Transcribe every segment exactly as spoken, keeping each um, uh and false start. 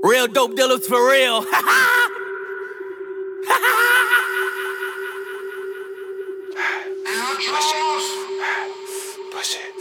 Real dope dealers for real. Push it, push it,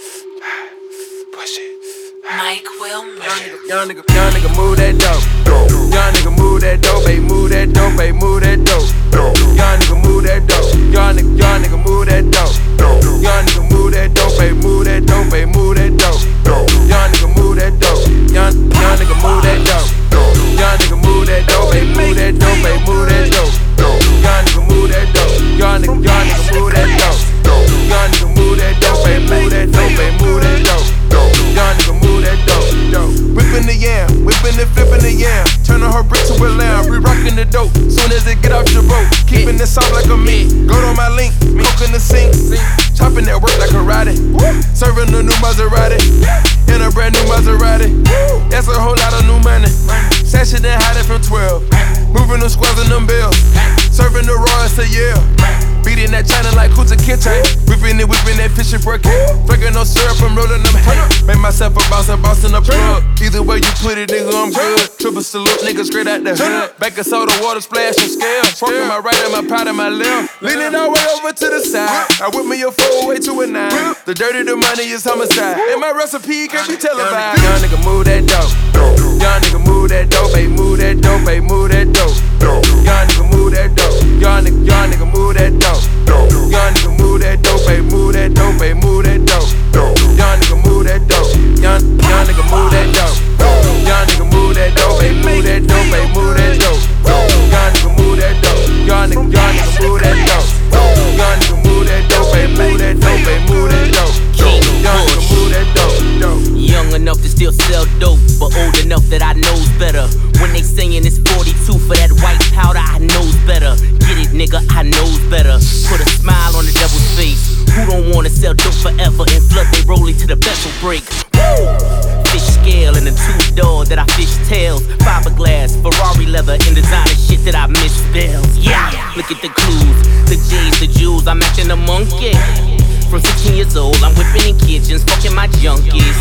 push it. Mike Wilmer. Young nigga, young nigga, move that dope. Young nigga, move that dope, baby, move that dope, baby, move that dope. Young nigga, move that dope. Young nigga, young nigga, move that dope. Young nigga, move that dope, baby, move that dope, baby, move that dope. Young nigga, move that dope. Young, young nigga, move that dope. Young nigga, move that dope, baby, move that dope, baby, move that dope. Young nigga, move that dope. Young nigga, young nigga, move that dope. Young nigga, move that dope, baby, move that dope, baby, move that dope. Young nigga, move that dope, dope. Whippin' the yam, whippin' and flippin' the yam. Turnin' her brick to a lamb, we rockin' the dope. Soon as it get off your boat, keepin' it soft like a meat. Go to my link, coke in the sink. Choppin' that work like karate. Serving a new Maserati, in a brand new Maserati. That's a whole lot of new money. Sashing and hiding from twelve. Moving them squads and them bills. Serving the Royals to Yale. Beating that China like Kuta Kinte. Whipping it, whipping that fishing for a cake. Flaking no syrup, I'm rolling them hay. Make myself a boss, I'm bossing a plug. Either way you put it, nigga, I'm good. Triple salute, nigga, straight out the hood. Back of soda, water splash and scale. Forking my right and my pot and my left. Leaning all the way over to the side. I whip me a four way to a nine. The dirty, the money is homicide. And my recipe can't be televised. Young nigga, move that dope. Young nigga, move that dope, baby, move that dope, baby, move that dope. Young nigga, move that dope. Young nigga, young nigga, move that dope. Young nigga, move that dope, baby, move that dope, baby, move that dope. Young nigga, move that dope. Young, young nigga, move that dope. Young nigga, move that dope, baby, move that dope, baby, move that dope. Young nigga, move that dope. Young nigga, young nigga, move that dope. Young nigga, move that dope, baby, move that dope, baby, move that dope. Young nigga, move that dope, dope. Young enough to still sell dope, but old enough that I knows better. When they saying it's forty-two for that white powder, I knows better. Get it, nigga, I knows better. Put a smile on the devil's face. Who don't wanna sell dope forever and flood they rolling to the vessel break? Woo! Fish scale and a two-door that I fish tails. Fiberglass, Ferrari leather, and designer shit that I misspells. Yeah, look at the clues, the J's, the jewels, I'm acting a monkey. From sixteen years old, I'm whipping in kitchens, fucking my junkies.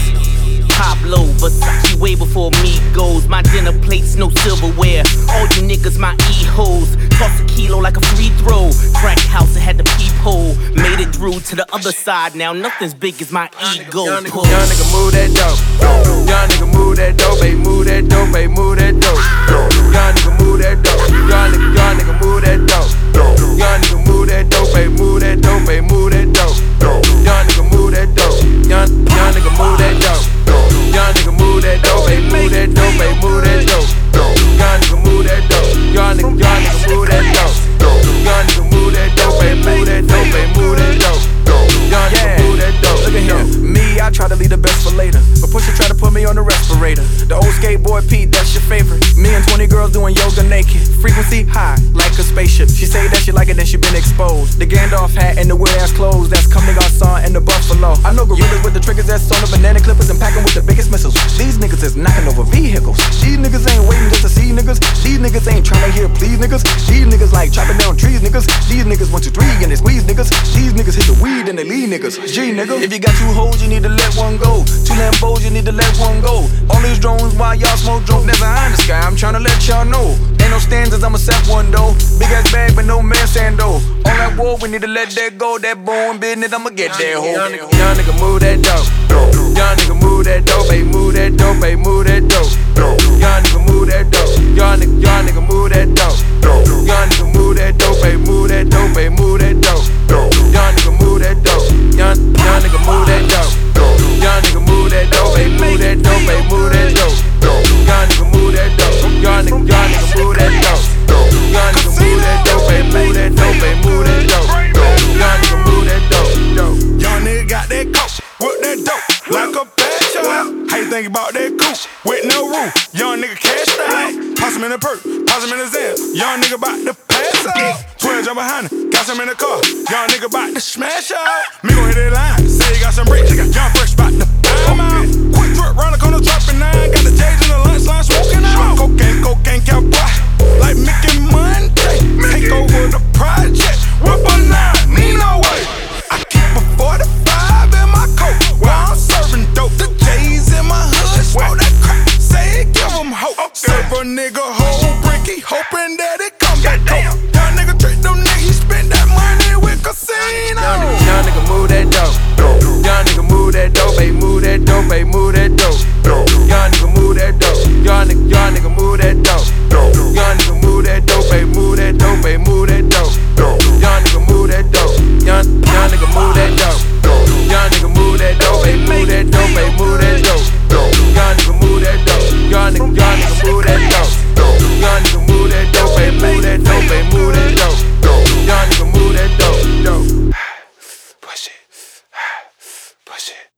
Pablo, Versace way before me goes. My dinner plates, no silverware. All you niggas, my E-hoes. Toss a kilo like a free throw. Crack house, it had the peephole. Made it through to the other side. Now nothing's big as my ego. Young nigga, young nigga, move that dope. Young nigga, move that dope, baby, move that dope, baby, move that dope. Young nigga, move that dope. Young nigga, young nigga, move that dope. Young nigga, move that dope, baby, move that dope, baby, move that dope. Young nigga, move that dope. Young, young nigga, move that dope. Young nigga, move that dope, baby, move that dope, baby, move that dope. Young nigga, move that dope. Young nigga, young nigga, move that dope. Young nigga, move that dope, baby, move that dope, baby, move that dope. Young nigga, move that dope. Look at him. Me, I try to leave the best for later, but Pusha try to put me on the respirator. The old skateboard Pete, that's your favorite. Me and twenty girls doing yoga naked. Frequency high, like a spaceship. She say that she like it, then she been exposed. The Gandalf hat and the weird ass clothes, that's coming on son and the Buffalo. I know gorillas with the triggers that's on the banana clippers and packing with the biggest missiles. These niggas is knocking over vehicles. These niggas ain't waiting just to see niggas. These niggas ain't trying to hear please niggas. These niggas like chopping down trees niggas. These niggas one, two, three and they squeeze niggas. These niggas hit the weed and they leave niggas. G nigga. If you got two hoes, you need to let one go. Two Lambos, you need to let one go. All these drones while y'all smoke dope. Never eye in the sky, I'm trying to let y'all know. Ain't no standards, I'ma set one though. Big ass bag, but no man sando. All that war, we need to let that go. That bone business, I'ma get that hoe. Young nigga, young nigga, move that dope. Young nigga, move that dope, baby, move that dope, baby, move that dope. Young nigga, move that dope. Young nigga, young nigga, move that dope. Young nigga, move that dope, baby, move that dope, baby, move that dope. Young nigga, move that dope. Young, young nigga, move that dope. Young nigga, move that dope, baby, move that dope, baby, move that dope. Young nigga, move that dope. Young nigga, young nigga, move that dope. Young nigga, move that dope, baby, move that dope, baby, move that dope. Young nigga, move that dope, dope. Young nigga got that coat, with that dope, like a bad shot. How you think about that coupe, with no roof? Young nigga cashed out. Toss him in the perk, toss him in the Zen. Young nigga bout to pass out. twelve jump behind him, got some in the car. Young nigga bout to smash out. Me gon' hit that line, say he got some bricks. Young fresh bout to buy him out. Quick drip round the corner, dropping nine. Got the J's in the lunch line, smoking out. Cocaine, cocaine, cowboy, like Mickey Monday. Take over the project, whip a nine, need no way. I keep a forty-five in my coat, while I'm serving dope. The J's in my hood, smoke that crack, say it, give 'em them hoes. Serve a nigga whole brick, he hoping that it come back cold. Young nigga trick them niggas, he spend that money with casino. Young nigga, young nigga move that dope. Young nigga move that dope, baby, move that dope, baby, move that dope. Young nigga move that dope. Young nigga, young nigga move that dope. Young nigga move that dope, baby, move that dope, baby, move that dope. Young nigga move that dope. Young young nigga move that dope. Young nigga move that dope, baby, move that dope, baby, move that dope. Young nigga move that dope. Young nigga, young nigga move that.